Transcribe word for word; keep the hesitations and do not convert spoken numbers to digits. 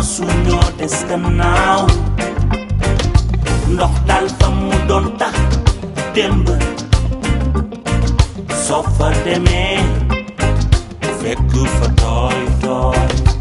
masu ñoo des gannaaw ndox dal fa mu doon tax démb soo fa demee fekk fa tooy tooy